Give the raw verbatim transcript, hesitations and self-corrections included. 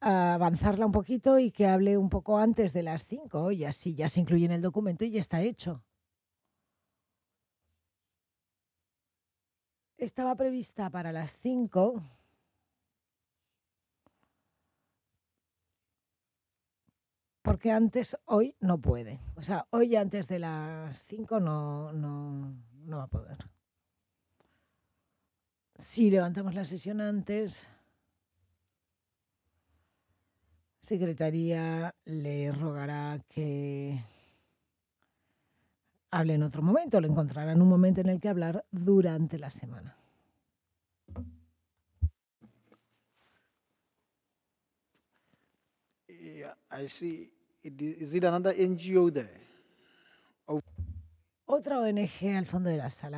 a avanzarla un poquito y que hable un poco antes de las cinco y así ya se incluye en el documento y ya está hecho. Estaba prevista para las cinco, porque antes hoy no puede. O sea, hoy antes de las cinco no, no, no va a poder. Si levantamos la sesión antes, Secretaría le rogará que hable en otro momento, le encontrarán un momento en el que hablar durante la semana. Yeah, I see. It i- Is it another N G O there? Otra O N G al fondo de la sala.